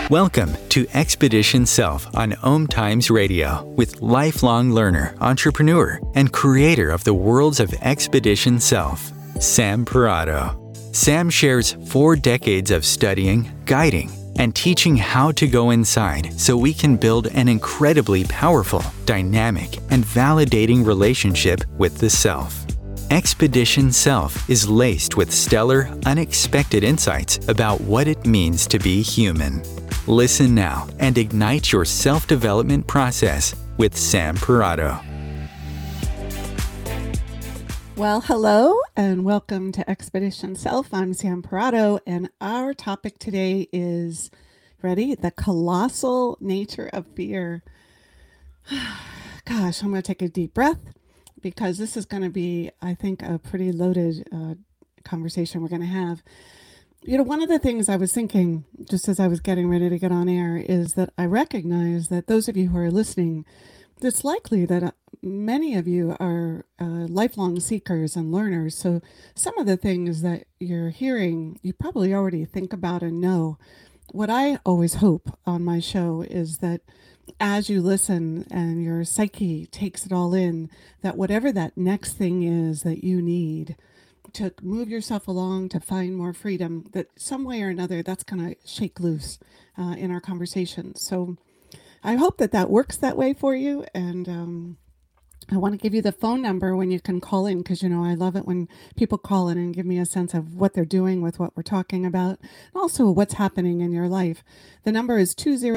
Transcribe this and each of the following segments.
Welcome to Expedition Self on Om Times Radio with lifelong learner, entrepreneur, and creator of the worlds of Expedition Self, Sam Parado. Sam shares 4 decades of studying, guiding, and teaching how to go inside so we can build an incredibly powerful, dynamic, and validating relationship with the self. Expedition Self is laced with stellar, unexpected insights about what it means to be human. Listen now and ignite your self-development process with Sam Parado. Well, hello and welcome to Expedition Self. I'm Sam Parado, and our topic today is, ready? The colossal nature of fear. Gosh, I'm going to take a deep breath because this is going to be, I think, a pretty loaded conversation we're going to have. You know, one of the things I was thinking just as I was getting ready to get on air is that I recognize that those of you who are listening, it's likely that many of you are lifelong seekers and learners. So some of the things that you're hearing, you probably already think about and know. What I always hope on my show is that as you listen and your psyche takes it all in, that whatever that next thing is that you need to move yourself along, to find more freedom, that some way or another that's going to shake loose in our conversation. So I hope that that works that way for you. And I want to give you the phone number when you can call in, because, you know, I love it when people call in and give me a sense of what they're doing with what we're talking about, and also what's happening in your life. The number is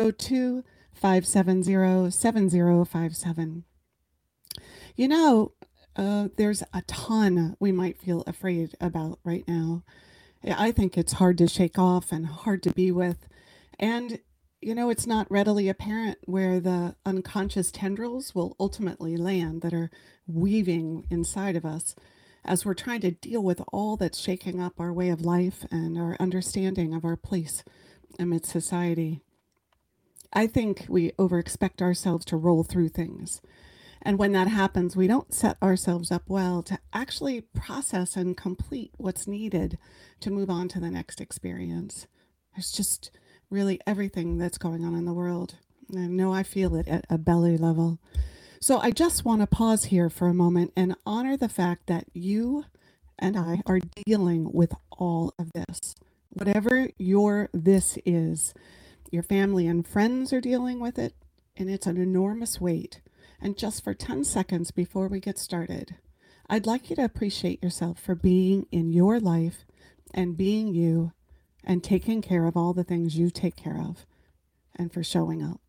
202-570-7057. You know, there's a ton we might feel afraid about right now. I think it's hard to shake off and hard to be with. And, you know, it's not readily apparent where the unconscious tendrils will ultimately land that are weaving inside of us as we're trying to deal with all that's shaking up our way of life and our understanding of our place amidst society. I think we overexpect ourselves to roll through things. And when that happens, we don't set ourselves up well to actually process and complete what's needed to move on to the next experience. There's just really everything that's going on in the world. And I know I feel it at a belly level. So I just want to pause here for a moment and honor the fact that you and I are dealing with all of this. Whatever your this is, your family and friends are dealing with it, and it's an enormous weight. And just for 10 seconds before we get started, I'd like you to appreciate yourself for being in your life and being you and taking care of all the things you take care of and for showing up.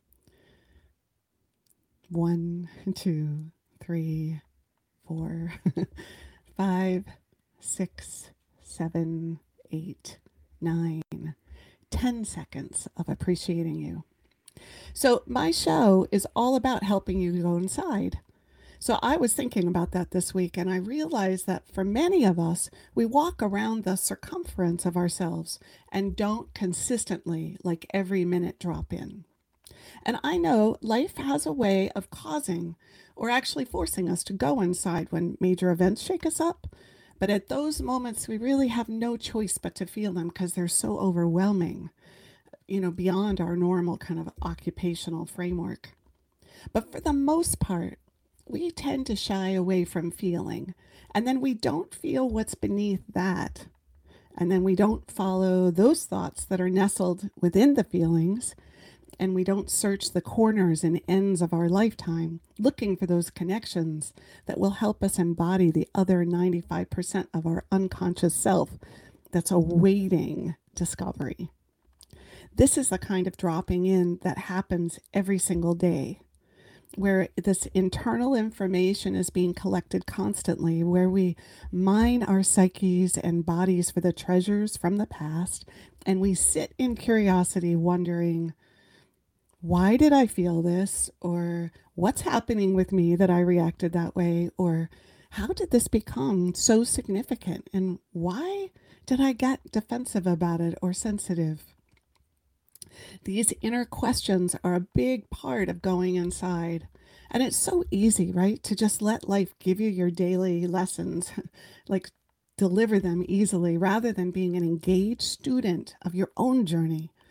1, 2, 3, 4, 5, 6, 7, 8, 9, 10 seconds of appreciating you. So my show is all about helping you go inside. So I was thinking about that this week, and I realized that for many of us, we walk around the circumference of ourselves and don't consistently, like every minute, drop in. And I know life has a way of causing or actually forcing us to go inside when major events shake us up. But at those moments, we really have no choice but to feel them because they're so overwhelming, you know, beyond our normal kind of occupational framework. But for the most part, we tend to shy away from feeling, and then we don't feel what's beneath that. And then we don't follow those thoughts that are nestled within the feelings, and we don't search the corners and ends of our lifetime looking for those connections that will help us embody the other 95% of our unconscious self that's awaiting discovery. This is the kind of dropping in that happens every single day, where this internal information is being collected constantly, where we mine our psyches and bodies for the treasures from the past, and we sit in curiosity wondering, why did I feel this? Or what's happening with me that I reacted that way? Or how did this become so significant? And why did I get defensive about it or sensitive? These inner questions are a big part of going inside. And it's so easy, right? To just let life give you your daily lessons, like deliver them easily rather than being an engaged student of your own journey.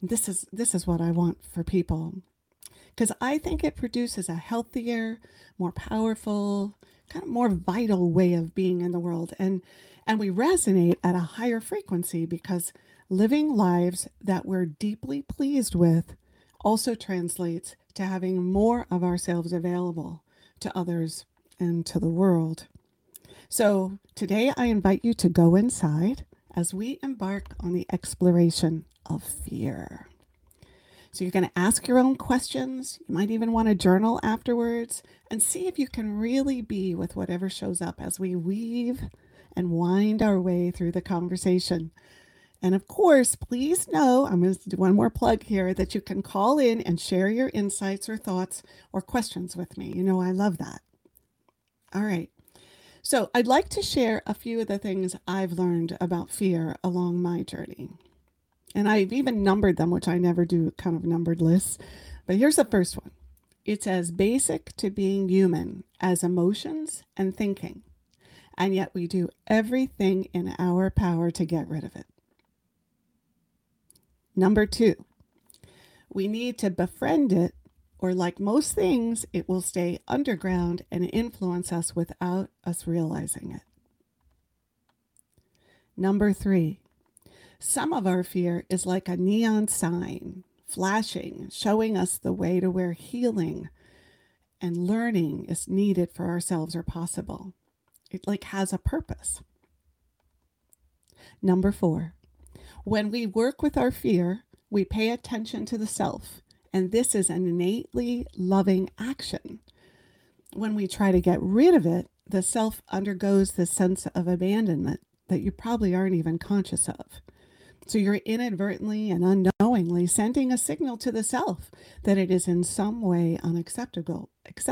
This is what I want for people, because I think it produces a healthier, more powerful, kind of more vital way of being in the world. And we resonate at a higher frequency because living lives that we're deeply pleased with also translates to having more of ourselves available to others and to the world. So today I invite you to go inside as we embark on the exploration of fear. So you're going to ask your own questions. You might even want to journal afterwards and see if you can really be with whatever shows up as we weave and wind our way through the conversation. And of course, please know, I'm going to do one more plug here, that you can call in and share your insights or thoughts or questions with me. You know, I love that. All right. So I'd like to share a few of the things I've learned about fear along my journey. And I've even numbered them, which I never do kind of numbered lists. But here's the first one. It's as basic to being human as emotions and thinking. And yet we do everything in our power to get rid of it. Number 2, we need to befriend it, or like most things, it will stay underground and influence us without us realizing it. Number 3, some of our fear is like a neon sign, flashing, showing us the way to where healing and learning is needed for ourselves or possible. It like has a purpose. Number 4, when we work with our fear, we pay attention to the self, and this is an innately loving action. When we try to get rid of it, the self undergoes this sense of abandonment that you probably aren't even conscious of. So you're inadvertently and unknowingly sending a signal to the self that it is in some way unacceptable.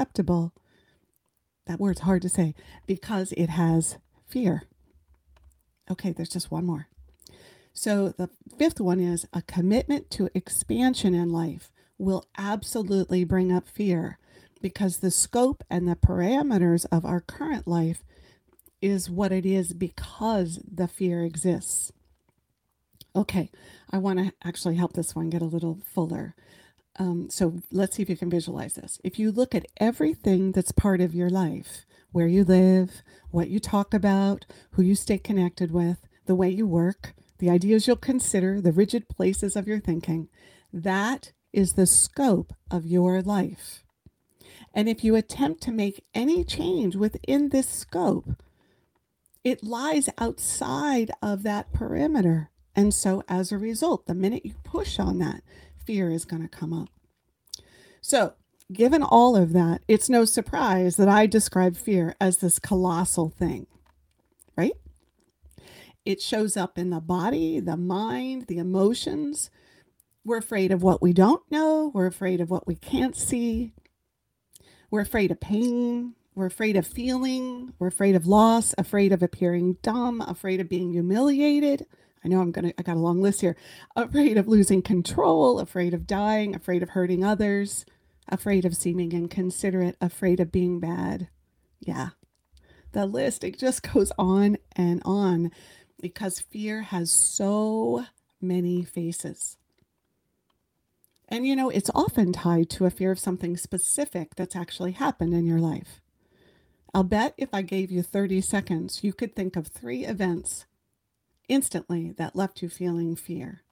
That word's hard to say, because it has fear. Okay, there's just one more. So the 5th one is a commitment to expansion in life will absolutely bring up fear, because the scope and the parameters of our current life is what it is because the fear exists. Okay, I want to actually help this one get a little fuller. So let's see if you can visualize this. If you look at everything that's part of your life, where you live, what you talk about, who you stay connected with, the way you work, the ideas you'll consider, the rigid places of your thinking, that is the scope of your life. And if you attempt to make any change within this scope, it lies outside of that perimeter. And so as a result, the minute you push on that, fear is going to come up. So given all of that, it's no surprise that I describe fear as this colossal thing, right? It shows up in the body, the mind, the emotions. We're afraid of what we don't know. We're afraid of what we can't see. We're afraid of pain. We're afraid of feeling. We're afraid of loss, afraid of appearing dumb, afraid of being humiliated. I know I got a long list here. Afraid of losing control, afraid of dying, afraid of hurting others, afraid of seeming inconsiderate, afraid of being bad. Yeah, the list, it just goes on, because fear has so many faces. And you know, it's often tied to a fear of something specific that's actually happened in your life. I'll bet if I gave you 30 seconds, you could think of 3 events instantly that left you feeling fear.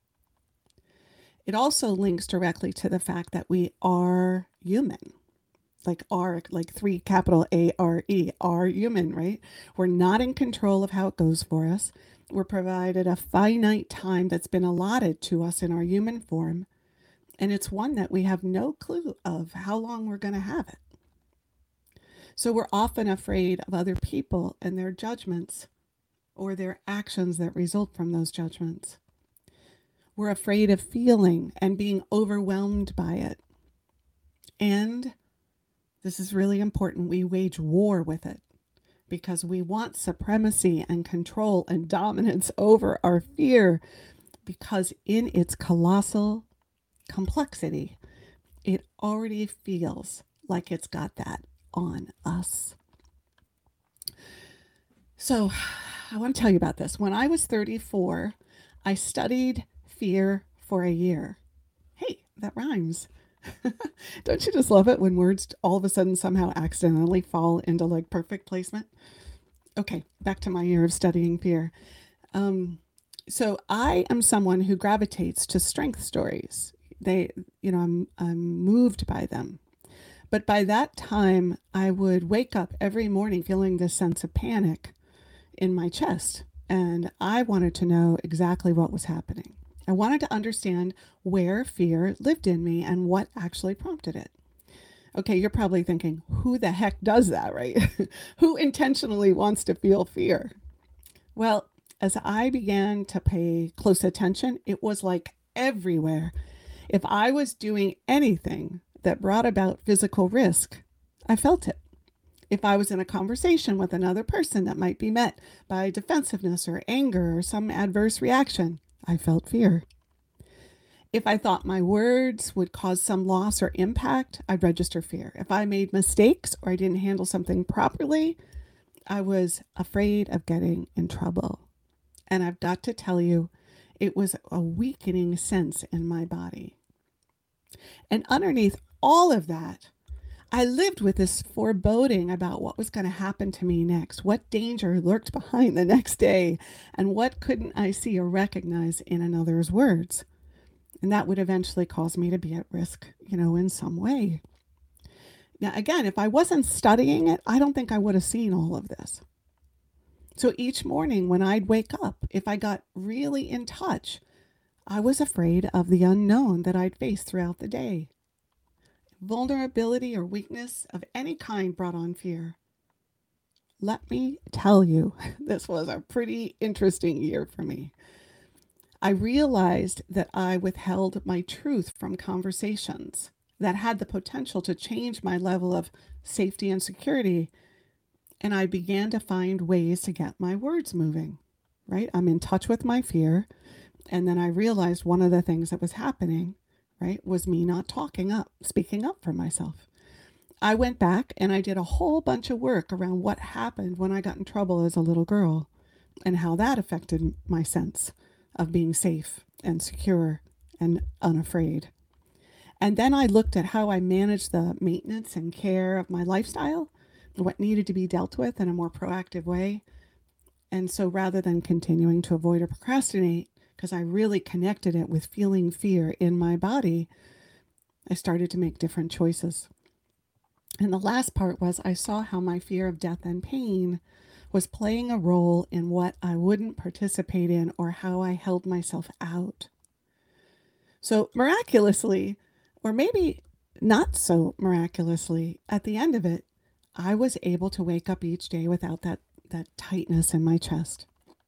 It also links directly to the fact that we are human. Like 3 capital A-R-E, are human, right? We're not in control of how it goes for us. We're provided a finite time that's been allotted to us in our human form. And it's one that we have no clue of how long we're going to have it. So we're often afraid of other people and their judgments or their actions that result from those judgments. We're afraid of feeling and being overwhelmed by it. And this is really important. We wage war with it because we want supremacy and control and dominance over our fear, because in its colossal complexity, it already feels like it's got that on us. So I want to tell you about this. When I was 34, I studied fear for a year. Hey, that rhymes. Don't you just love it when words all of a sudden somehow accidentally fall into like perfect placement? Okay, back to my year of studying fear. So I am someone who gravitates to strength stories. They, I'm moved by them. But by that time, I would wake up every morning feeling this sense of panic in my chest. And I wanted to know exactly what was happening. I wanted to understand where fear lived in me and what actually prompted it. Okay, you're probably thinking, who the heck does that, right? Who intentionally wants to feel fear? Well, as I began to pay close attention, it was like everywhere. If I was doing anything that brought about physical risk, I felt it. If I was in a conversation with another person that might be met by defensiveness or anger or some adverse reaction, I felt fear. If I thought my words would cause some loss or impact, I'd register fear. If I made mistakes or I didn't handle something properly, I was afraid of getting in trouble. And I've got to tell you, it was a weakening sense in my body. And underneath all of that, I lived with this foreboding about what was going to happen to me next, what danger lurked behind the next day, and what couldn't I see or recognize in another's words. And that would eventually cause me to be at risk, in some way. Now, again, if I wasn't studying it, I don't think I would have seen all of this. So each morning when I'd wake up, if I got really in touch, I was afraid of the unknown that I'd face throughout the day. Vulnerability or weakness of any kind brought on fear. Let me tell you, this was a pretty interesting year for me. I realized that I withheld my truth from conversations that had the potential to change my level of safety and security. And I began to find ways to get my words moving, right? I'm in touch with my fear. And then I realized one of the things that was happening, right, was me not speaking up for myself. I went back and I did a whole bunch of work around what happened when I got in trouble as a little girl and how that affected my sense of being safe and secure and unafraid. And then I looked at how I managed the maintenance and care of my lifestyle, what needed to be dealt with in a more proactive way. And so rather than continuing to avoid or procrastinate, because I really connected it with feeling fear in my body, I started to make different choices. And the last part was I saw how my fear of death and pain was playing a role in what I wouldn't participate in or how I held myself out. So miraculously, or maybe not so miraculously, at the end of it, I was able to wake up each day without that tightness in my chest.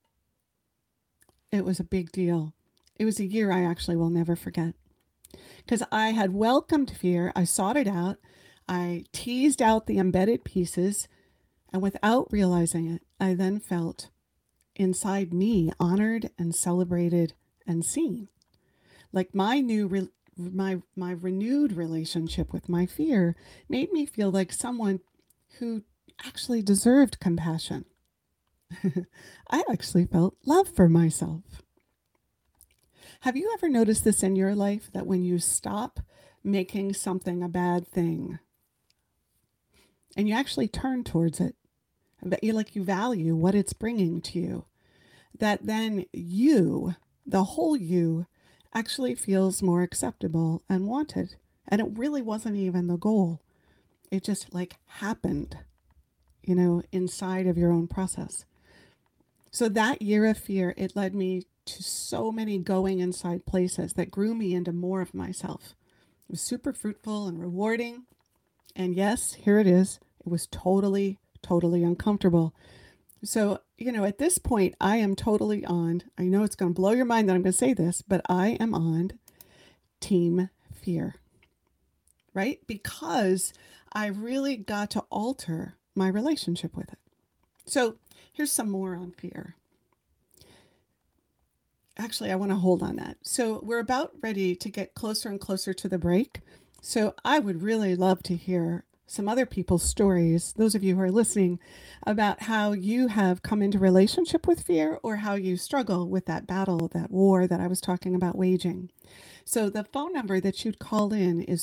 It was a big deal. It was a year I actually will never forget. Because I had welcomed fear, I sought it out, I teased out the embedded pieces, and without realizing it, I then felt inside me honored and celebrated and seen. Like my renewed relationship with my fear made me feel like someone who actually deserved compassion. I actually felt love for myself. Have you ever noticed this in your life, that when you stop making something a bad thing and you actually turn towards it, that you value what it's bringing to you, that then you, the whole you, actually feels more acceptable and wanted. And it really wasn't even the goal. It just happened, inside of your own process. So that year of fear, it led me to so many going inside places that grew me into more of myself. It was super fruitful and rewarding. And yes, here it is. It was totally uncomfortable. So, at this point, I am totally on, I know it's going to blow your mind that I'm going to say this, but I am on team fear, right? Because I really got to alter my relationship with it. So here's some more on fear. Actually, I want to hold on that. So we're about ready to get closer and closer to the break. So I would really love to hear some other people's stories, those of you who are listening, about how you have come into relationship with fear or how you struggle with that battle, that war that I was talking about waging. So the phone number that you'd call in is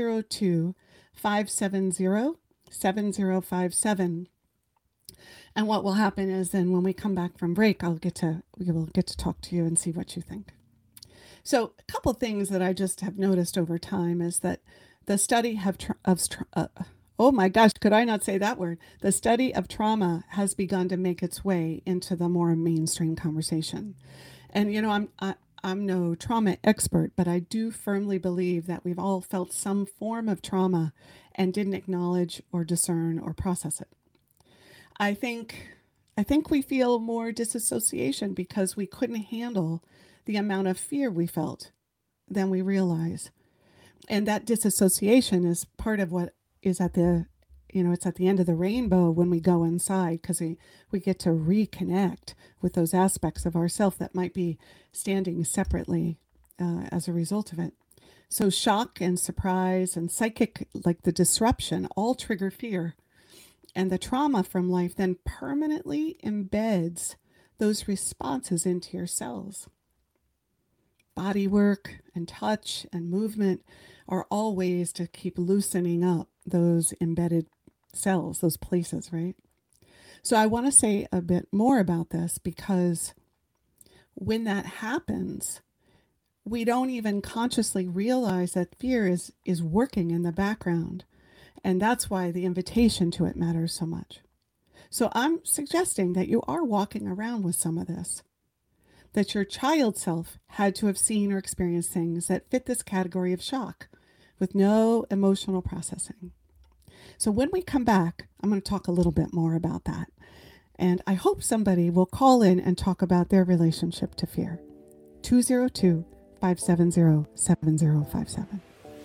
202-570-7057. And what will happen is then when we come back from break, we will get to talk to you and see what you think. So a couple things that I just have noticed over time is that the study oh my gosh, could I not say that word? The study of trauma has begun to make its way into the more mainstream conversation. And, I'm no trauma expert, but I do firmly believe that we've all felt some form of trauma and didn't acknowledge or discern or process it. I think we feel more disassociation because we couldn't handle the amount of fear we felt than we realize. And that disassociation is part of what is it's at the end of the rainbow when we go inside, because we get to reconnect with those aspects of ourself that might be standing separately as a result of it. So shock and surprise and psychic, like the disruption, all trigger fear. And the trauma from life then permanently embeds those responses into your cells. Body work and touch and movement are all ways to keep loosening up those embedded cells, those places, right? So I want to say a bit more about this because when that happens, we don't even consciously realize that fear is working in the background. And that's why the invitation to it matters so much. So I'm suggesting that you are walking around with some of this, that your child self had to have seen or experienced things that fit this category of shock with no emotional processing. So when we come back, I'm going to talk a little bit more about that. And I hope somebody will call in and talk about their relationship to fear. 202-570-7057.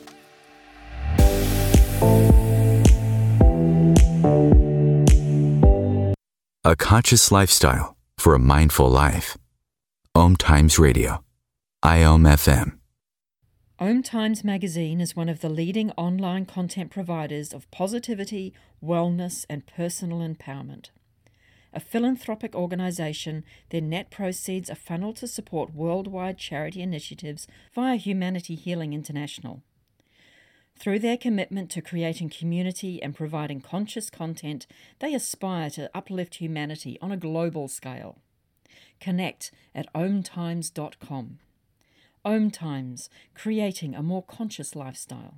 A conscious lifestyle for a mindful life. Om Times Radio. IOM FM. Om Times Magazine is one of the leading online content providers of positivity, wellness, and personal empowerment. A philanthropic organisation, their net proceeds are funneled to support worldwide charity initiatives via Humanity Healing International. Through their commitment to creating community and providing conscious content, they aspire to uplift humanity on a global scale. Connect at omtimes.com. Om Times, creating a more conscious lifestyle.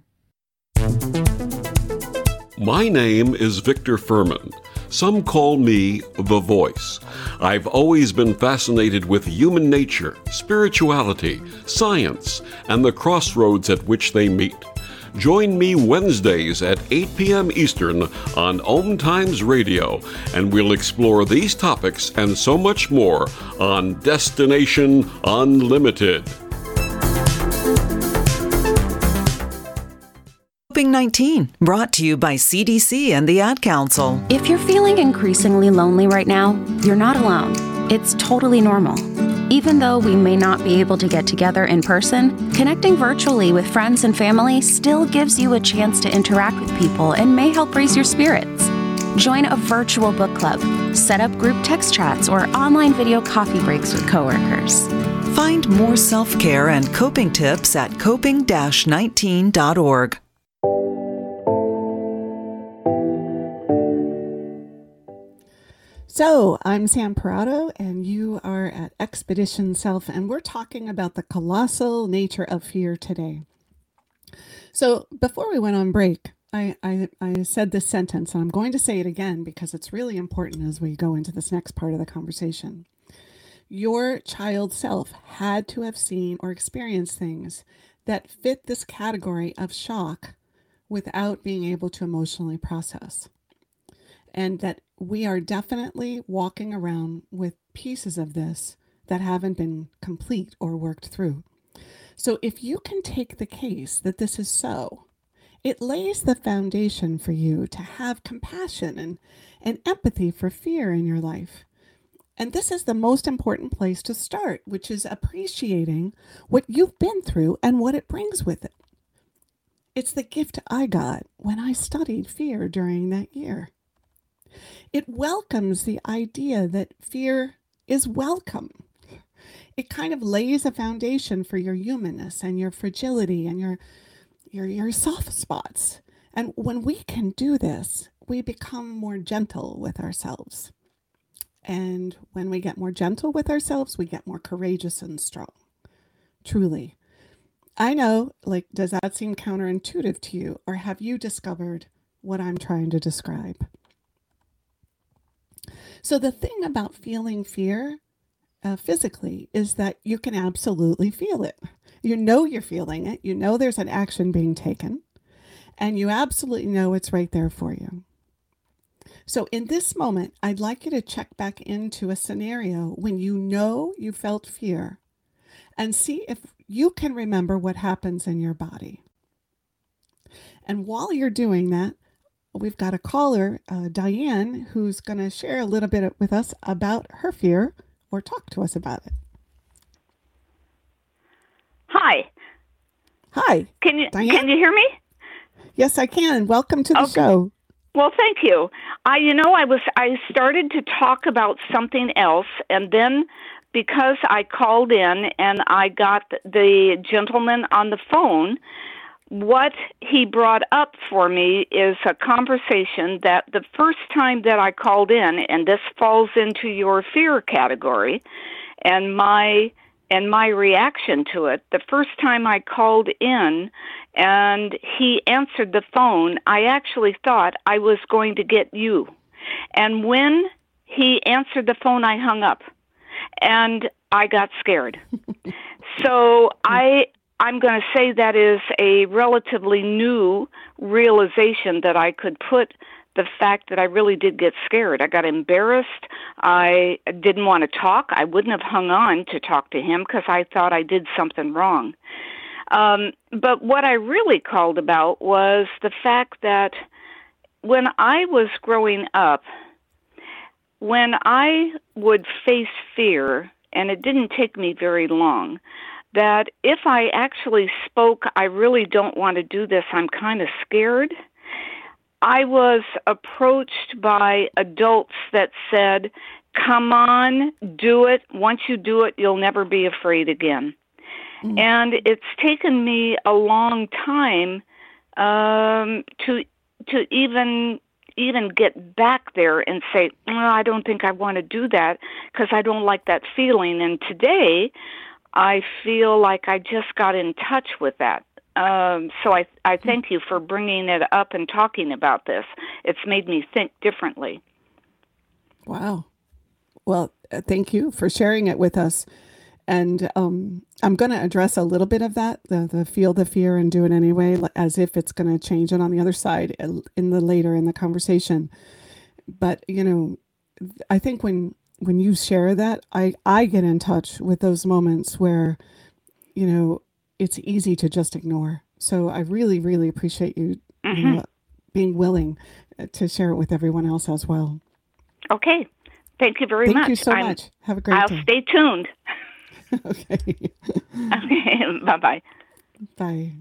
My name is Victor Furman. Some call me The Voice. I've always been fascinated with human nature, spirituality, science, and the crossroads at which they meet. Join me Wednesdays at 8 p.m. Eastern on Om Times Radio, and we'll explore these topics and so much more on Destination Unlimited. Coping-19, brought to you by CDC and the Ad Council. If you're feeling increasingly lonely right now, you're not alone. It's totally normal. Even though we may not be able to get together in person, connecting virtually with friends and family still gives you a chance to interact with people and may help raise your spirits. Join a virtual book club, set up group text chats, or online video coffee breaks with coworkers. Find more self-care and coping tips at coping-19.org. So I'm Sam Parado, and you are at Expedition Self, and we're talking about the colossal nature of fear today. So before we went on break, I said this sentence, and I'm going to say it again because it's really important as we go into this next part of the conversation. Your child self had to have seen or experienced things that fit this category of shock without being able to emotionally process. And that we are definitely walking around with pieces of this that haven't been complete or worked through. So if you can take the case that this is so, it lays the foundation for you to have compassion and empathy for fear in your life. And this is the most important place to start, which is appreciating what you've been through and what it brings with it. It's the gift I got when I studied fear during that year. It welcomes the idea that fear is welcome. It kind of lays a foundation for your humanness and your fragility and your soft spots. And when we can do this, we become more gentle with ourselves. And when we get more gentle with ourselves, we get more courageous and strong. Truly. I know, like, does that seem counterintuitive to you? Or have you discovered what I'm trying to describe? So the thing about feeling fear physically is that you can absolutely feel it. You know you're feeling it. You know there's an action being taken. And you absolutely know it's right there for you. So in this moment, I'd like you to check back into a scenario when you know you felt fear and see if you can remember what happens in your body. And while you're doing that, we've got a caller, Diane, who's going to share a little bit with us about her fear or talk to us about it. Hi. Hi. Can you Diane? hear me? Yes, I can. Welcome to the show. Well, thank you. I started to talk about something else, and then because I called in and I got the gentleman on the phone, what he brought up for me is a conversation that the first time that I called in, and this falls into your fear category, and my reaction to it, the first time I called in and he answered the phone, I actually thought I was going to get you. And when he answered the phone, I hung up and I got scared. So I'm going to say that is a relatively new realization that I could put the fact that I really did get scared. I got embarrassed. I didn't want to talk. I wouldn't have hung on to talk to him because I thought I did something wrong. But what I really called about was the fact that when I was growing up, when I would face fear, and it didn't take me very long, that if I actually spoke, I really don't want to do this, I'm kind of scared, I was approached by adults that said, come on, do it. Once you do it, you'll never be afraid again. Mm-hmm. And it's taken me a long time to even get back there and say, I don't think I want to do that because I don't like that feeling. And today, I feel like I just got in touch with that. So I thank you for bringing it up and talking about this. It's made me think differently. Wow. Well, thank you for sharing it with us. And I'm going to address a little bit of that, the feel the fear and do it anyway, as if it's going to change it on the other side later in the conversation. But, I think when you share that, I get in touch with those moments where, it's easy to just ignore. So I really, really appreciate you, being willing to share it with everyone else as well. Okay. Thank you very much. Thank you so much. Have a great day. I'll stay tuned. Okay. Okay. Bye-bye. Bye.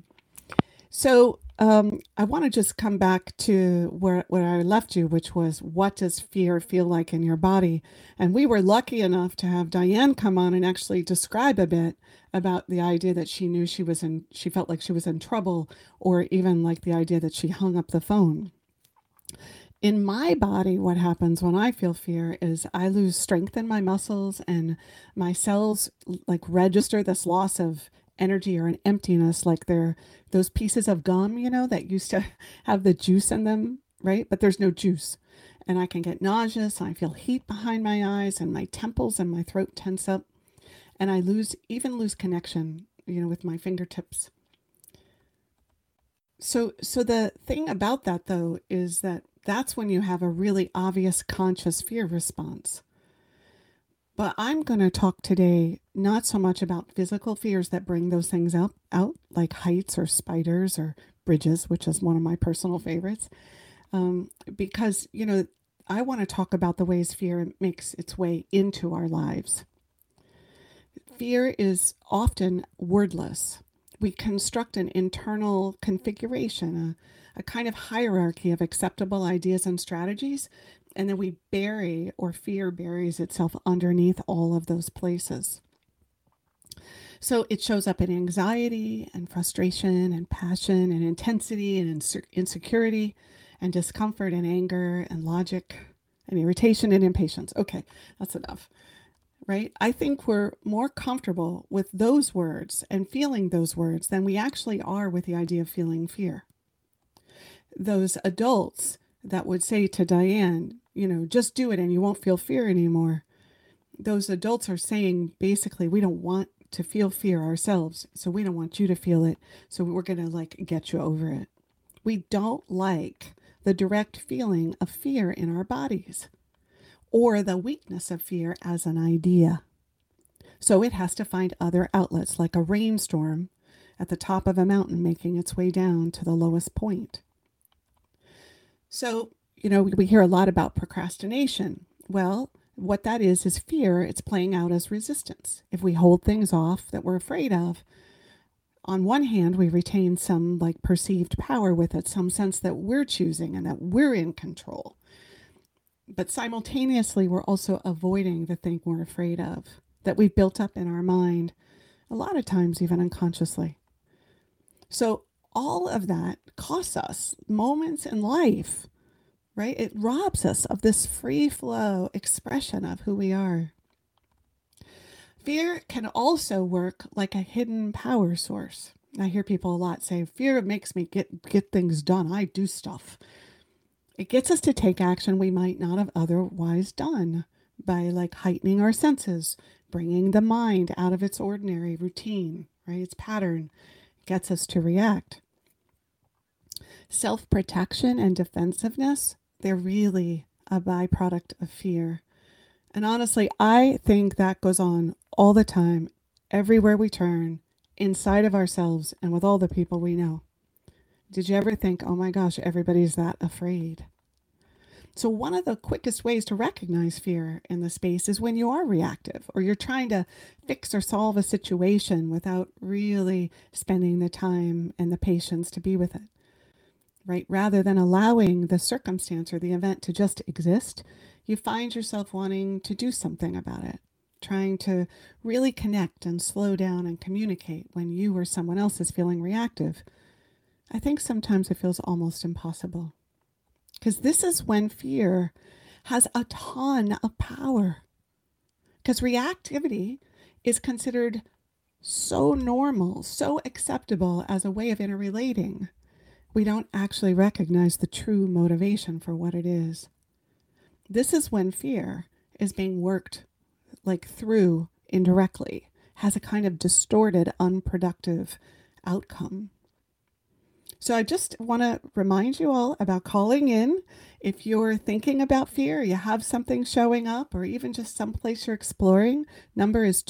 So I want to just come back to where I left you, which was, what does fear feel like in your body? And we were lucky enough to have Diane come on and actually describe a bit about the idea that she knew she felt like she was in trouble, or even like the idea that she hung up the phone. In my body, what happens when I feel fear is I lose strength in my muscles, and my cells like register this loss of energy or an emptiness, like they're those pieces of gum, that used to have the juice in them, right? But there's no juice. And I can get nauseous, and I feel heat behind my eyes, and my temples and my throat tense up. And I lose connection, with my fingertips. So the thing about that, though, is that that's when you have a really obvious conscious fear response. But I'm going to talk today not so much about physical fears that bring those things out, like heights or spiders or bridges, which is one of my personal favorites, because, I want to talk about the ways fear makes its way into our lives. Fear is often wordless. we construct an internal configuration, a kind of hierarchy of acceptable ideas and strategies, and then we bury, or fear buries itself underneath all of those places. So it shows up in anxiety and frustration and passion and intensity and insecurity and discomfort and anger and logic and irritation and impatience. Okay, that's enough, right? I think we're more comfortable with those words and feeling those words than we actually are with the idea of feeling fear. Those adults that would say to Diane, just do it and you won't feel fear anymore. Those adults are saying, basically, we don't want to feel fear ourselves, so we don't want you to feel it, so we're going to get you over it. We don't like the direct feeling of fear in our bodies or the weakness of fear as an idea. So it has to find other outlets, like a rainstorm at the top of a mountain making its way down to the lowest point. So, we hear a lot about procrastination. Well, what that is fear. It's playing out as resistance. If we hold things off that we're afraid of, on one hand, we retain some perceived power with it, some sense that we're choosing and that we're in control. But simultaneously, we're also avoiding the thing we're afraid of, that we've built up in our mind, a lot of times even unconsciously. So all of that costs us moments in life, right? It robs us of this free flow expression of who we are. Fear can also work like a hidden power source. I hear people a lot say, fear makes me get things done. I do stuff. It gets us to take action we might not have otherwise done by heightening our senses, bringing the mind out of its ordinary routine, right? Its pattern gets us to react. Self-protection and defensiveness, they're really a byproduct of fear. And honestly, I think that goes on all the time, everywhere we turn, inside of ourselves and with all the people we know. Did you ever think, oh my gosh, everybody's that afraid? So one of the quickest ways to recognize fear in the space is when you are reactive or you're trying to fix or solve a situation without really spending the time and the patience to be with it, right? Rather than allowing the circumstance or the event to just exist, you find yourself wanting to do something about it, trying to really connect and slow down and communicate when you or someone else is feeling reactive. I think sometimes it feels almost impossible. Because this is when fear has a ton of power. Because reactivity is considered so normal, so acceptable as a way of interrelating. We don't actually recognize the true motivation for what it is. This is when fear is being worked through indirectly, has a kind of distorted, unproductive outcome. So I just want to remind you all about calling in. If you're thinking about fear, you have something showing up, or even just someplace you're exploring, number is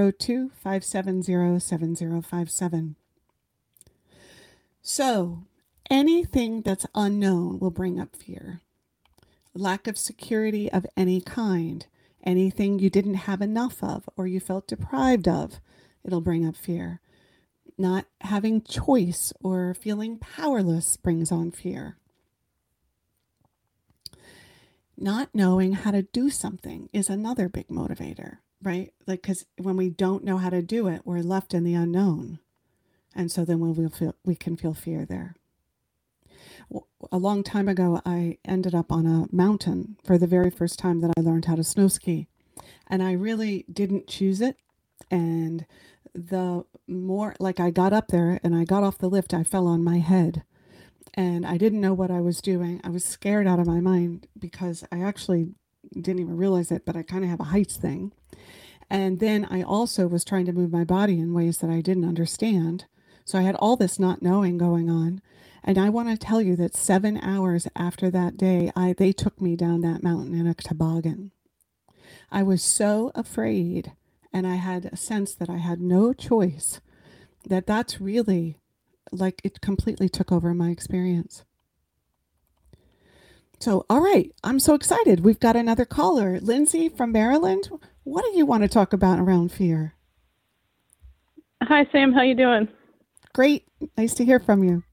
202-570-7057. So anything that's unknown will bring up fear. Lack of security of any kind, anything you didn't have enough of or you felt deprived of, it'll bring up fear. Not having choice or feeling powerless brings on fear. Not knowing how to do something is another big motivator, right? Because when we don't know how to do it, we're left in the unknown. And so then we can feel fear there. A long time ago, I ended up on a mountain for the very first time that I learned how to snow ski. And I really didn't choose it. And the more I got up there and I got off the lift, I fell on my head and I didn't know what I was doing. I was scared out of my mind because I actually didn't even realize it, but I kind of have a heights thing. And then I also was trying to move my body in ways that I didn't understand. So I had all this not knowing going on. And I want to tell you that 7 hours after that day, they took me down that mountain in a toboggan. I was so afraid. And I had a sense that I had no choice, that's really it completely took over my experience. So, all right, I'm so excited. We've got another caller, Lindsay from Maryland. What do you want to talk about around fear? Hi, Sam. How you doing? great. Nice to hear from you.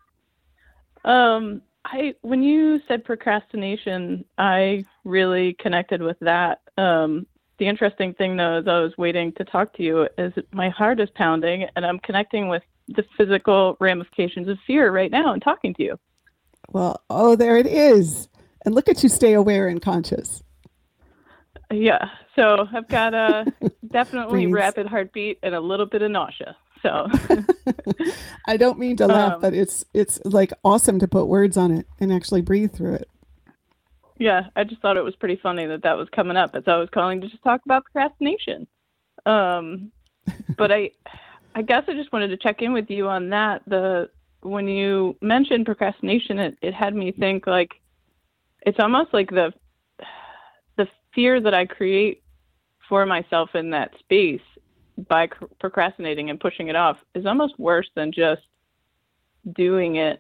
When you said procrastination, I really connected with that. The interesting thing, though, as I was waiting to talk to you, is my heart is pounding, and I'm connecting with the physical ramifications of fear right now and talking to you. Well, there it is. And look at you stay aware and conscious. Yeah. So I've got a definitely Breathes. rapid heartbeat and a little bit of nausea. So I don't mean to laugh, but it's like awesome to put words on it and actually breathe through it. Yeah, I just thought it was pretty funny that was coming up as I was calling to just talk about procrastination. But I guess I just wanted to check in with you on that. When you mentioned procrastination, it had me think like it's almost like the fear that I create for myself in that space by procrastinating and pushing it off is almost worse than just doing it.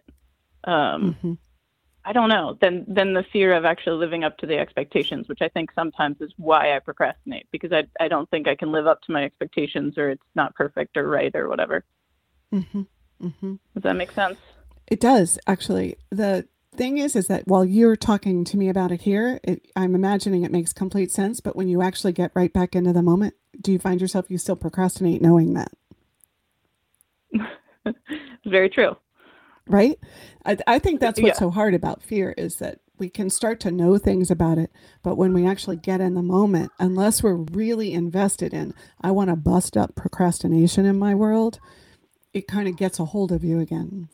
I don't know, than the fear of actually living up to the expectations, which I think sometimes is why I procrastinate, because I don't think I can live up to my expectations, or it's not perfect or right or whatever. Does that make sense? It does, actually. The thing is that while you're talking to me about it here, I'm imagining it makes complete sense. But when you actually get right back into the moment, do you find yourself, you still procrastinate knowing that? Very true. Right? I think that's what's so hard about fear, is that we can start to know things about it, but when we actually get in the moment, unless we're really invested in, I want to bust up procrastination in my world, it kind of gets a hold of you again.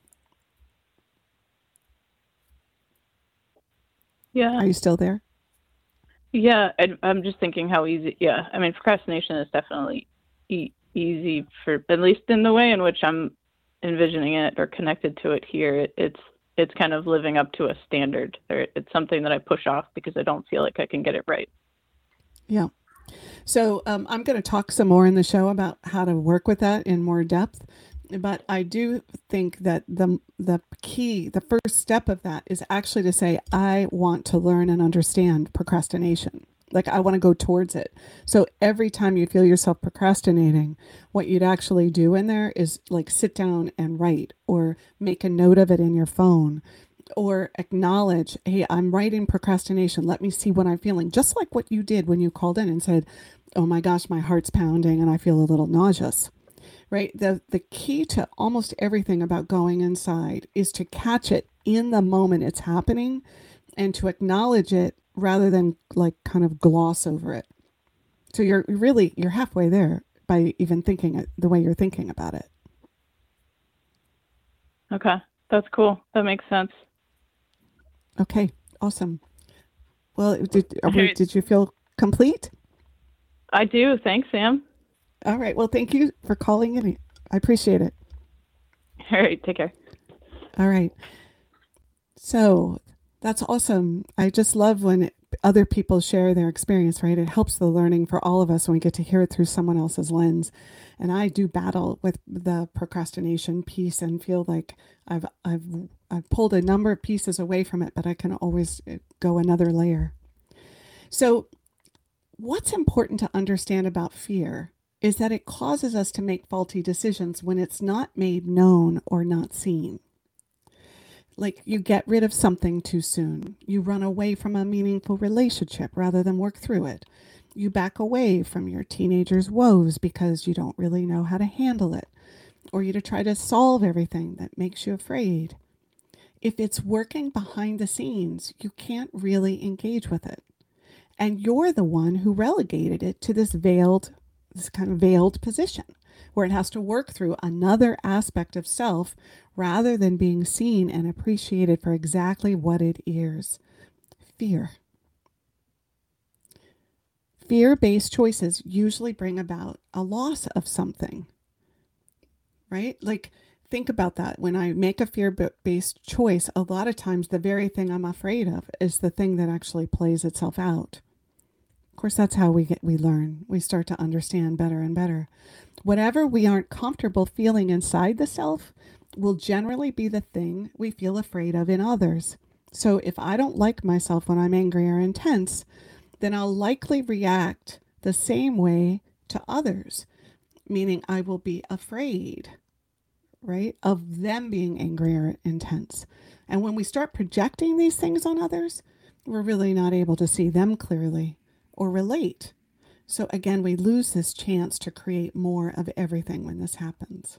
Yeah. Are you still there? Yeah, I'm just thinking how easy. Yeah, I mean, procrastination is definitely easy for, at least in the way in which I'm envisioning it or connected to it here. It's kind of living up to a standard, or it's something that I push off because I don't feel like I can get it right. Yeah. So I'm going to talk some more in the show about how to work with that in more depth. But I do think that the key, the first step of that is actually to say, I want to learn and understand procrastination. Like, I want to go towards it. So every time you feel yourself procrastinating, what you'd actually do in there is like sit down and write, or make a note of it in your phone, or acknowledge, hey, I'm writing procrastination. Let me see what I'm feeling. Just like what you did when you called in and said, oh my gosh, my heart's pounding and I feel a little nauseous. Right? The key to almost everything about going inside is to catch it in the moment it's happening and to acknowledge it rather than like kind of gloss over it. So you're halfway there by even thinking it the way you're thinking about it. Okay. That's cool. That makes sense. Okay. Awesome. Well, did you feel complete? I do. Thanks, Sam. All right. Well, thank you for calling in. I appreciate it. All right. Take care. All right. So that's awesome. I just love when other people share their experience, right? It helps the learning for all of us when we get to hear it through someone else's lens. And I do battle with the procrastination piece and feel like I've pulled a number of pieces away from it, but I can always go another layer. So what's important to understand about fear is that it causes us to make faulty decisions when it's not made known or not seen. Like, you get rid of something too soon. You run away from a meaningful relationship rather than work through it. You back away from your teenager's woes because you don't really know how to handle it, or you try to solve everything that makes you afraid. If it's working behind the scenes, you can't really engage with it. And you're the one who relegated it to this kind of veiled position where it has to work through another aspect of self rather than being seen and appreciated for exactly what it is. Fear. Fear-based choices usually bring about a loss of something, right? Like, think about that. When I make a fear-based choice, a lot of times the very thing I'm afraid of is the thing that actually plays itself out. Of course, that's how we learn. We start to understand better and better. Whatever we aren't comfortable feeling inside the self will generally be the thing we feel afraid of in others. So if I don't like myself when I'm angry or intense, then I'll likely react the same way to others, meaning I will be afraid right? Of them being angry or intense. And when we start projecting these things on others, we're really not able to see them clearly or relate. So again, we lose this chance to create more of everything when this happens.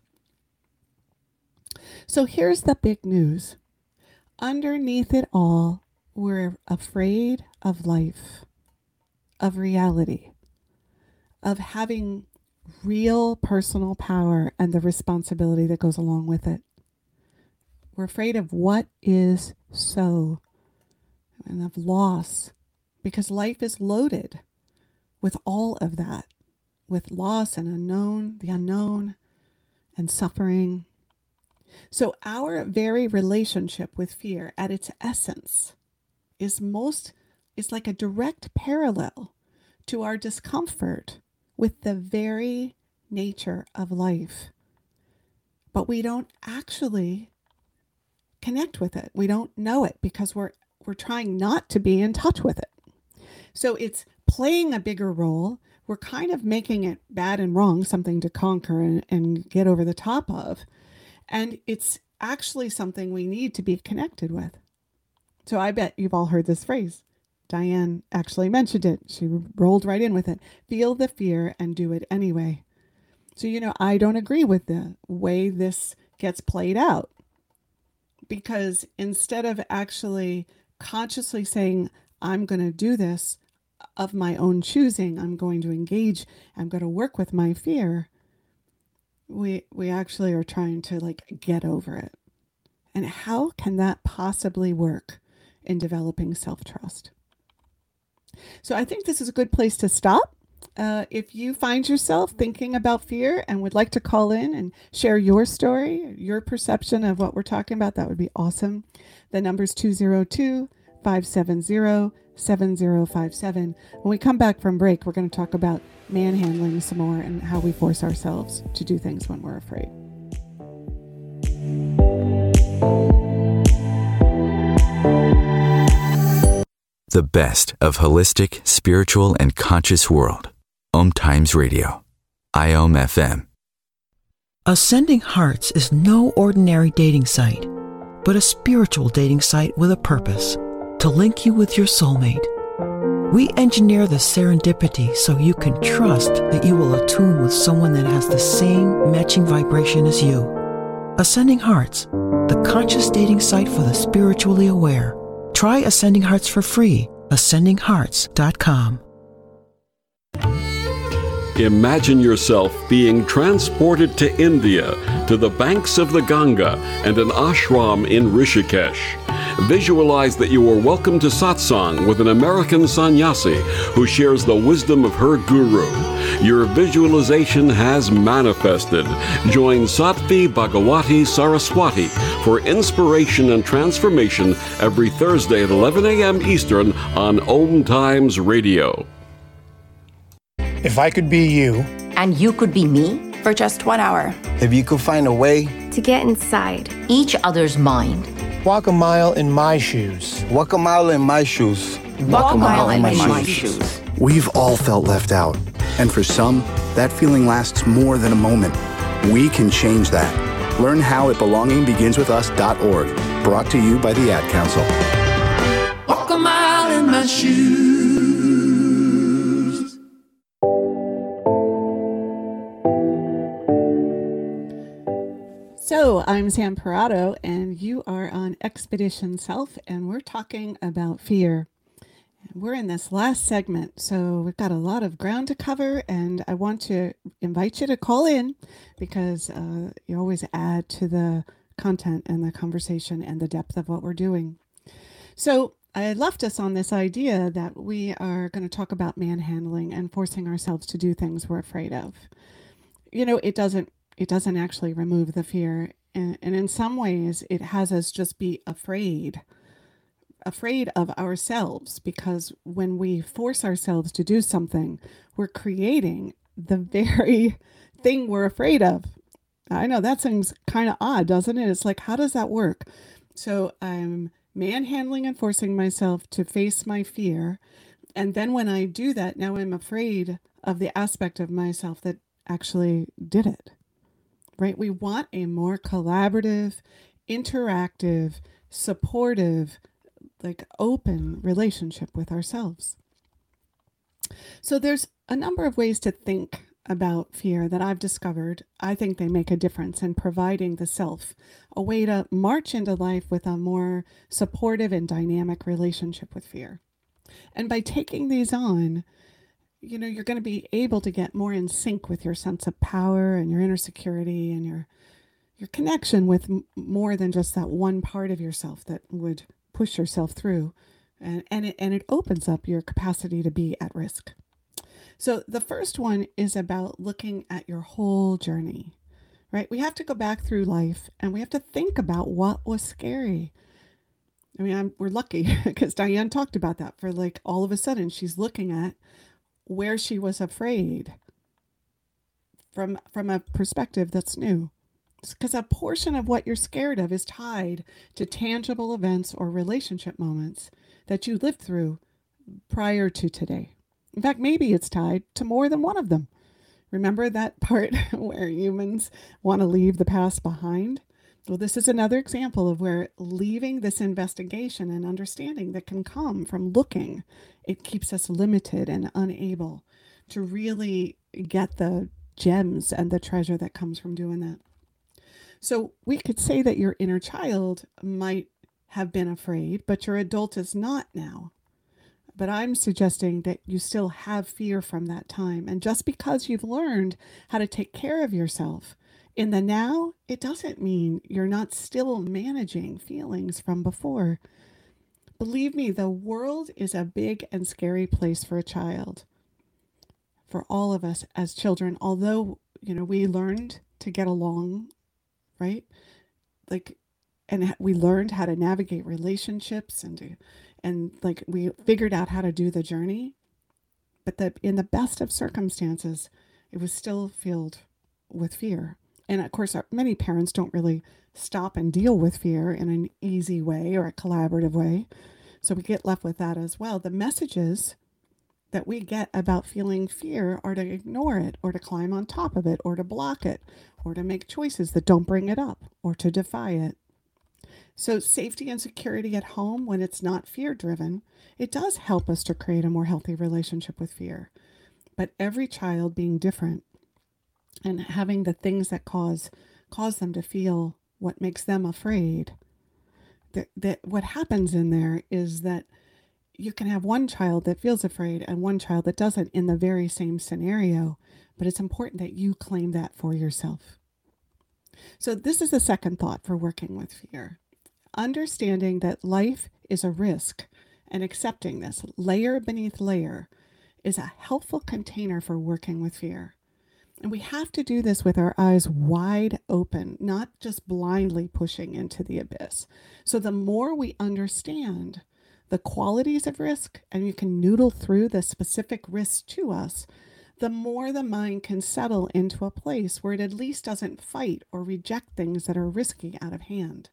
So here's the big news. Underneath it all, we're afraid of life, of reality, of having real personal power and the responsibility that goes along with it. We're afraid of what is so, and of loss, because life is loaded with all of that, with loss and the unknown, and suffering. So our very relationship with fear at its essence is like a direct parallel to our discomfort with the very nature of life. But we don't actually connect with it. We don't know it because we're trying not to be in touch with it. So it's playing a bigger role. We're kind of making it bad and wrong, something to conquer and get over the top of. And it's actually something we need to be connected with. So I bet you've all heard this phrase. Diane actually mentioned it. She rolled right in with it. Feel the fear and do it anyway. So, I don't agree with the way this gets played out. Because instead of actually consciously saying, I'm going to do this of my own choosing, I'm going to engage, I'm going to work with my fear, we actually are trying to get over it. And how can that possibly work in developing self-trust? So I think this is a good place to stop. If you find yourself thinking about fear and would like to call in and share your story, your perception of what we're talking about, that would be awesome. The number is 202-570-7057. When we come back from break, we're going to talk about manhandling some more and how we force ourselves to do things when we're afraid. The best of holistic, spiritual, and conscious world. Om Times Radio. IOM FM. Ascending Hearts is no ordinary dating site, but a spiritual dating site with a purpose, to link you with your soulmate. We engineer the serendipity so you can trust that you will attune with someone that has the same matching vibration as you. Ascending Hearts, the conscious dating site for the spiritually aware. Try Ascending Hearts for free. AscendingHearts.com. Imagine yourself being transported to India, to the banks of the Ganga and an ashram in Rishikesh. Visualize that you are welcome to satsang with an American sannyasi who shares the wisdom of her guru. Your visualization has manifested. Join Sattvi Bhagawati Saraswati for inspiration and transformation every Thursday at 11 a.m. Eastern on Om Times Radio. If I could be you, and you could be me, for just 1 hour. If you could find a way to get inside each other's mind. Walk a mile in my shoes. Walk a mile in my shoes. Walk a mile in my shoes. We've all felt left out. And for some, that feeling lasts more than a moment. We can change that. Learn how at belongingbeginswithus.org. Brought to you by the Ad Council. Walk a mile in my shoes. So I'm Sam Parado, and you are on Expedition Self, and we're talking about fear. We're in this last segment, so we've got a lot of ground to cover, and I want to invite you to call in because you always add to the content and the conversation and the depth of what we're doing. So I left us on this idea that we are going to talk about manhandling and forcing ourselves to do things we're afraid of. It doesn't actually remove the fear. And in some ways, it has us just be afraid of ourselves, because when we force ourselves to do something, we're creating the very thing we're afraid of. I know that seems kind of odd, doesn't it? It's like, how does that work? So I'm manhandling and forcing myself to face my fear. And then when I do that, now I'm afraid of the aspect of myself that actually did it. right? We want a more collaborative, interactive, supportive, like open relationship with ourselves. So there's a number of ways to think about fear that I've discovered. I think they make a difference in providing the self a way to march into life with a more supportive and dynamic relationship with fear. And by taking these on, you're going to be able to get more in sync with your sense of power and your inner security and your connection with more than just that one part of yourself that would push yourself through. And it opens up your capacity to be at risk. So the first one is about looking at your whole journey, right? We have to go back through life and we have to think about what was scary. I mean, we're lucky because Diane talked about that for like all of a sudden she's looking at where she was afraid from a perspective that's new. Because a portion of what you're scared of is tied to tangible events or relationship moments that you lived through prior to today. In fact, maybe it's tied to more than one of them. Remember that part where humans want to leave the past behind? Well, this is another example of where leaving this investigation and understanding that can come from looking, it keeps us limited and unable to really get the gems and the treasure that comes from doing that. So we could say that your inner child might have been afraid, but your adult is not now. But I'm suggesting that you still have fear from that time. And just because you've learned how to take care of yourself in the now, it doesn't mean you're not still managing feelings from before. Believe me, the world is a big and scary place for a child, for all of us as children, although, we learned to get along, right? And we learned how to navigate relationships and we figured out how to do the journey. But in the best of circumstances, it was still filled with fear. And of course, many parents don't really stop and deal with fear in an easy way or a collaborative way. So we get left with that as well. The messages that we get about feeling fear are to ignore it or to climb on top of it or to block it or to make choices that don't bring it up or to defy it. So safety and security at home, when it's not fear-driven, it does help us to create a more healthy relationship with fear. But every child being different and having the things that cause them to feel what makes them afraid, that what happens in there is that you can have one child that feels afraid and one child that doesn't in the very same scenario, but it's important that you claim that for yourself. So this is the second thought for working with fear. Understanding that life is a risk and accepting this layer beneath layer is a helpful container for working with fear. And we have to do this with our eyes wide open, not just blindly pushing into the abyss. So the more we understand the qualities of risk, and you can noodle through the specific risks to us, the more the mind can settle into a place where it at least doesn't fight or reject things that are risky out of hand.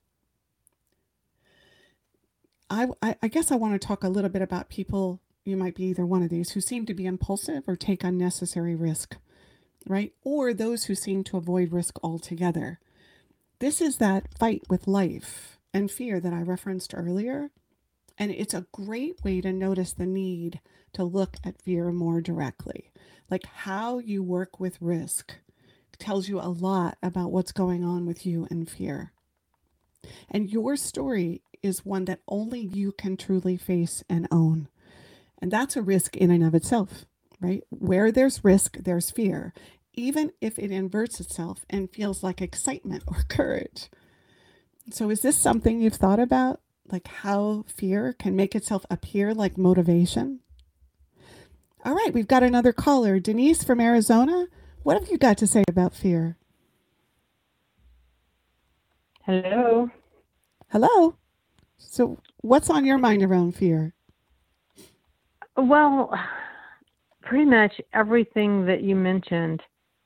I guess I want to talk a little bit about people, you might be either one of these, who seem to be impulsive or take unnecessary risk, right? Or those who seem to avoid risk altogether. This is that fight with life and fear that I referenced earlier. And it's a great way to notice the need to look at fear more directly. Like how you work with risk tells you a lot about what's going on with you and fear. And your story is one that only you can truly face and own. And that's a risk in and of itself, right? Where there's risk, there's fear, even if it inverts itself and feels like excitement or courage. So is this something you've thought about? Like how fear can make itself appear like motivation? All right, we've got another caller. Denise from Arizona. What have you got to say about fear? Hello. Hello. So what's on your mind around fear? Well, pretty much everything that you mentioned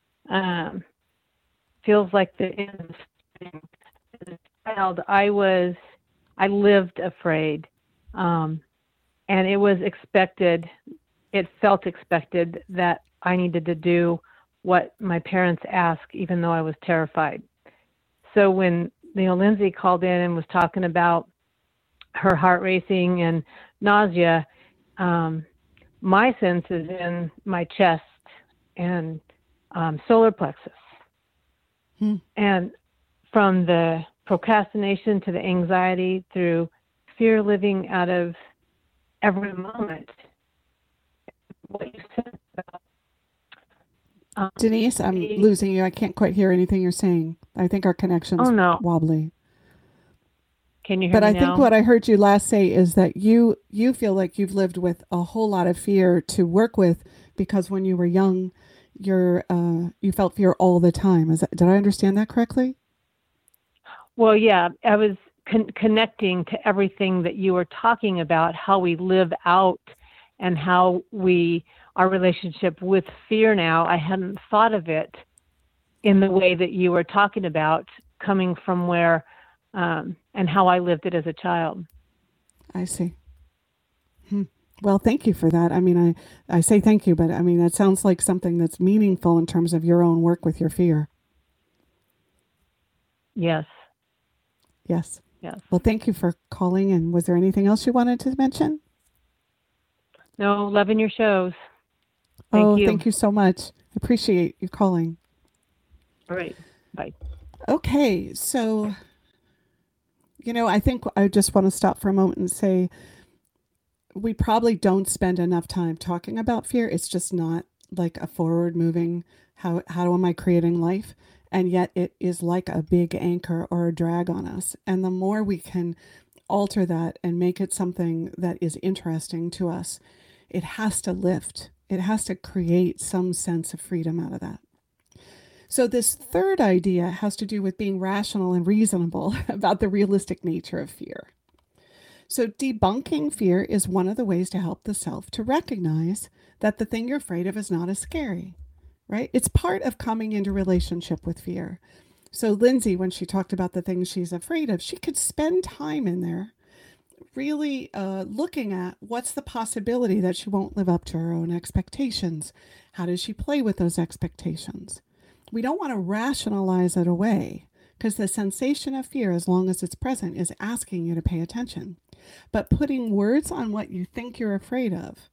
feels like the end of the thing. As a child, I lived afraid, and it was expected. It felt expected that I needed to do what my parents asked, even though I was terrified. So when Lindsay called in and was talking about her heart racing and nausea, my sense is in my chest and solar plexus. And from the procrastination to the anxiety through fear living out of every moment. What you said about Denise, I'm losing you. I can't quite hear anything you're saying. I think our connection's wobbly. Can you hear me now? But I think what I heard you last say is that you feel like you've lived with a whole lot of fear to work with, because when you were young, you felt fear all the time. Did I understand that correctly? Well, yeah, I was connecting to everything that you were talking about, how we live out and how our relationship with fear now. I hadn't thought of it in the way that you were talking about, coming from where and how I lived it as a child. I see. Well, thank you for that. I mean, I say thank you, but I mean, that sounds like something that's meaningful in terms of your own work with your fear. Yes. Yes. Yes. Well, thank you for calling. And was there anything else you wanted to mention? No, loving your shows. Thank you. Thank you so much. I appreciate you calling. All right. Bye. Okay. So, I think I just want to stop for a moment and say, we probably don't spend enough time talking about fear. It's just not like a forward moving, how am I creating life? And yet it is like a big anchor or a drag on us. And the more we can alter that and make it something that is interesting to us, it has to lift. It has to create some sense of freedom out of that. So this third idea has to do with being rational and reasonable about the realistic nature of fear. So debunking fear is one of the ways to help the self to recognize that the thing you're afraid of is not as scary, right? It's part of coming into relationship with fear. So Lindsay, when she talked about the things she's afraid of, she could spend time in there really looking at what's the possibility that she won't live up to her own expectations. How does she play with those expectations? We don't want to rationalize it away, because the sensation of fear, as long as it's present, is asking you to pay attention. But putting words on what you think you're afraid of,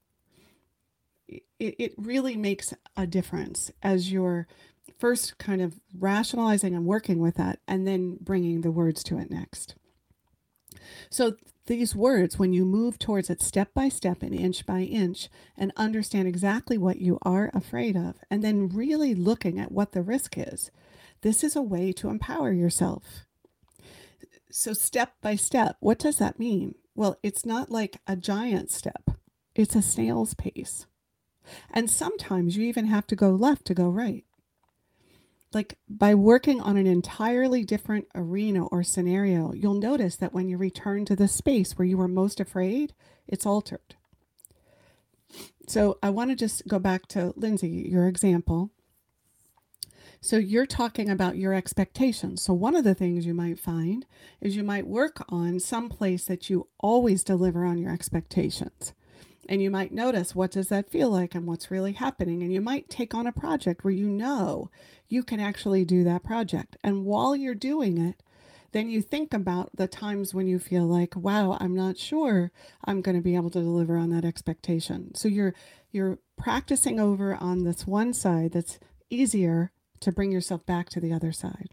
it really makes a difference as you're first kind of rationalizing and working with that, and then bringing the words to it next. So these words, when you move towards it step by step and inch by inch, and understand exactly what you are afraid of, and then really looking at what the risk is, this is a way to empower yourself. So step by step, what does that mean? Well, it's not like a giant step. It's a snail's pace. And sometimes you even have to go left to go right. Like by working on an entirely different arena or scenario, you'll notice that when you return to the space where you were most afraid, it's altered. So I want to just go back to Lindsay, your example. So you're talking about your expectations. So one of the things you might find is you might work on some place that you always deliver on your expectations. And you might notice, what does that feel like and what's really happening? And you might take on a project where you know you can actually do that project. And while you're doing it, then you think about the times when you feel like, wow, I'm not sure I'm going to be able to deliver on that expectation. So you're practicing over on this one side that's easier to bring yourself back to the other side.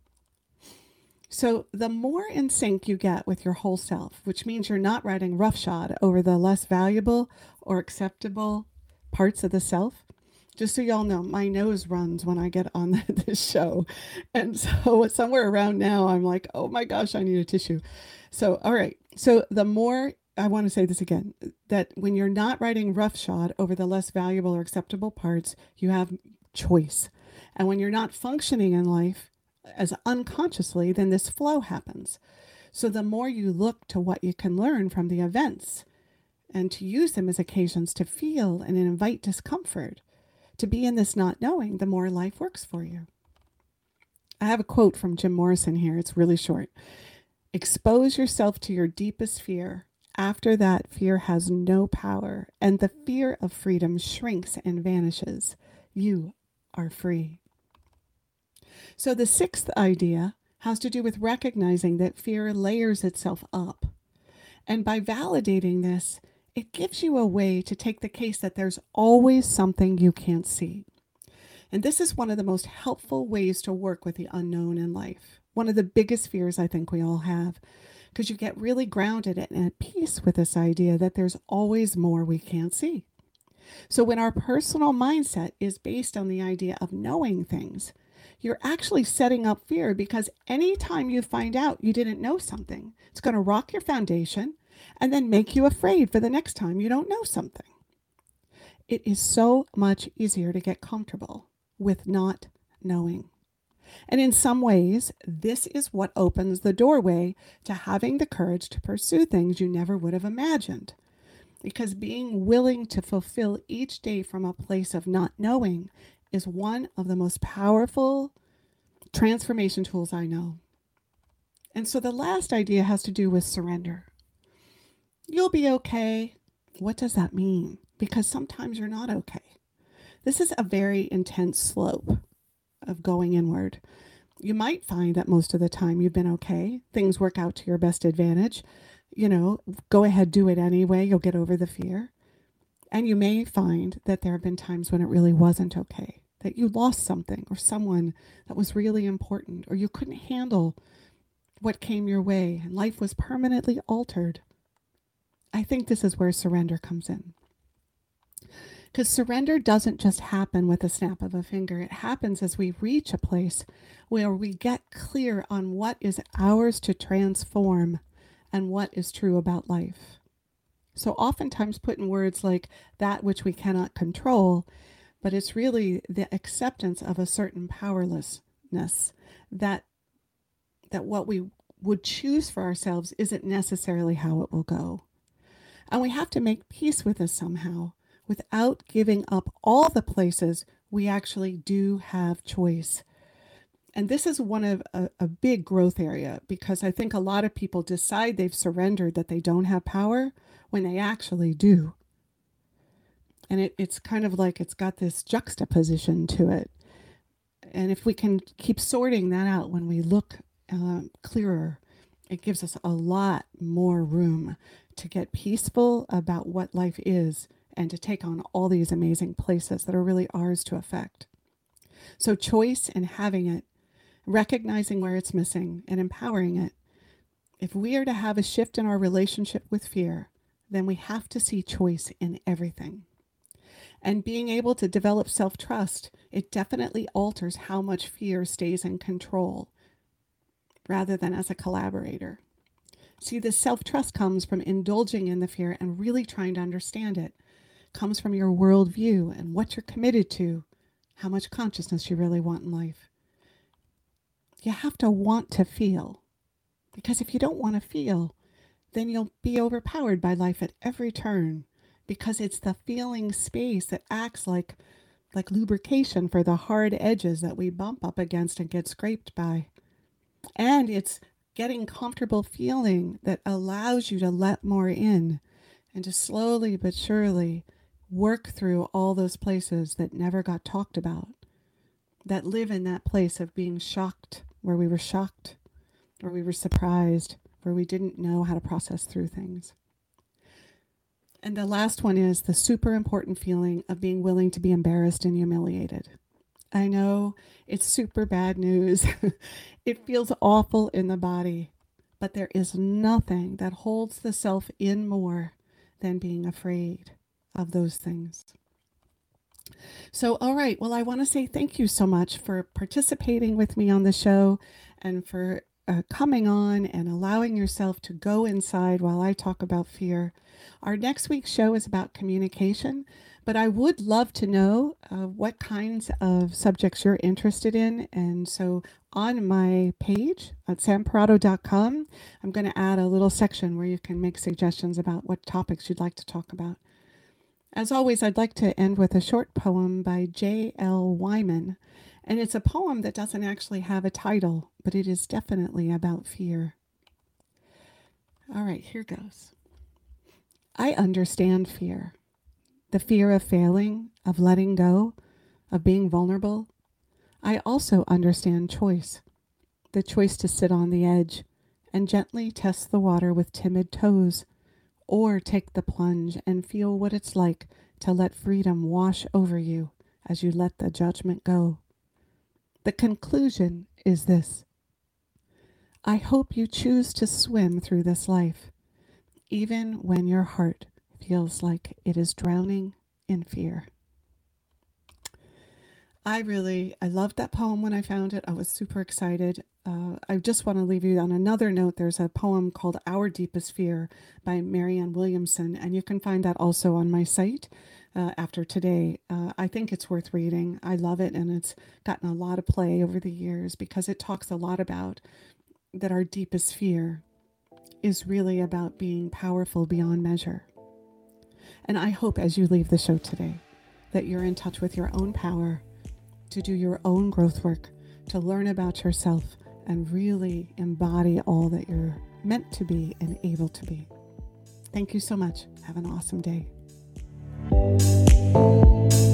So the more in sync you get with your whole self, which means you're not riding roughshod over the less valuable or acceptable parts of the self. Just so y'all know, my nose runs when I get on this show. And so somewhere around now, I'm like, oh my gosh, I need a tissue. So, all right. So the more, I want to say this again, that when you're not riding roughshod over the less valuable or acceptable parts, you have choice. And when you're not functioning in life as unconsciously, then this flow happens. So the more you look to what you can learn from the events and to use them as occasions to feel and invite discomfort, to be in this not knowing, the more life works for you. I have a quote from Jim Morrison here. It's really short. Expose yourself to your deepest fear. After that, fear has no power, and the fear of freedom shrinks and vanishes. You are free. So the sixth idea has to do with recognizing that fear layers itself up. And by validating this, it gives you a way to take the case that there's always something you can't see. And this is one of the most helpful ways to work with the unknown in life. One of the biggest fears I think we all have, because you get really grounded and at peace with this idea that there's always more we can't see. So when our personal mindset is based on the idea of knowing things, you're actually setting up fear, because anytime you find out you didn't know something, it's going to rock your foundation and then make you afraid for the next time you don't know something. It is so much easier to get comfortable with not knowing. And in some ways, this is what opens the doorway to having the courage to pursue things you never would have imagined. Because being willing to fulfill each day from a place of not knowing is one of the most powerful transformation tools I know. And so the last idea has to do with surrender. You'll be okay. What does that mean? Because sometimes you're not okay. This is a very intense slope of going inward. You might find that most of the time you've been okay. Things work out to your best advantage. Go ahead, do it anyway. You'll get over the fear. And you may find that there have been times when it really wasn't okay, that you lost something or someone that was really important, or you couldn't handle what came your way and life was permanently altered. I think this is where surrender comes in. Because surrender doesn't just happen with a snap of a finger. It happens as we reach a place where we get clear on what is ours to transform and what is true about life. So oftentimes put in words like that which we cannot control, but it's really the acceptance of a certain powerlessness, that what we would choose for ourselves isn't necessarily how it will go. And we have to make peace with this somehow, without giving up all the places we actually do have choice. And this is one of a big growth area, because I think a lot of people decide they've surrendered, that they don't have power, when they actually do. And it's kind of like it's got this juxtaposition to it. And if we can keep sorting that out when we look clearer, it gives us a lot more room to get peaceful about what life is and to take on all these amazing places that are really ours to affect. So choice and having it, recognizing where it's missing and empowering it. If we are to have a shift in our relationship with fear, then we have to see choice in everything. And being able to develop self-trust, it definitely alters how much fear stays in control rather than as a collaborator. See, the self-trust comes from indulging in the fear and really trying to understand it. It comes from your worldview and what you're committed to, how much consciousness you really want in life. You have to want to feel, because if you don't want to feel, then you'll be overpowered by life at every turn, because it's the feeling space that acts like lubrication for the hard edges that we bump up against and get scraped by. And it's getting comfortable feeling that allows you to let more in and to slowly but surely work through all those places that never got talked about, that live in that place of being shocked, where we were shocked, where we were surprised, where we didn't know how to process through things. And the last one is the super important feeling of being willing to be embarrassed and humiliated. I know it's super bad news. It feels awful in the body, but there is nothing that holds the self in more than being afraid of those things. So, all right. Well, I want to say thank you so much for participating with me on the show and for coming on and allowing yourself to go inside while I talk about fear. Our next week's show is about communication, but I would love to know what kinds of subjects you're interested in. And so on my page at samparato.com, I'm going to add a little section where you can make suggestions about what topics you'd like to talk about. As always, I'd like to end with a short poem by J.L. Wyman. And it's a poem that doesn't actually have a title, but it is definitely about fear. All right, here goes. I understand fear. The fear of failing, of letting go, of being vulnerable, I also understand choice. The choice to sit on the edge and gently test the water with timid toes, or take the plunge and feel what it's like to let freedom wash over you as you let the judgment go. The conclusion is this: I hope you choose to swim through this life, even when your heart feels like it is drowning in fear. I loved that poem when I found it. I was super excited. I just want to leave you on another note. There's a poem called Our Deepest Fear by Marianne Williamson, and you can find that also on my site after today. I think it's worth reading. I love it, and it's gotten a lot of play over the years because it talks a lot about that our deepest fear is really about being powerful beyond measure. And I hope as you leave the show today that you're in touch with your own power, to do your own growth work, to learn about yourself and really embody all that you're meant to be and able to be. Thank you so much. Have an awesome day.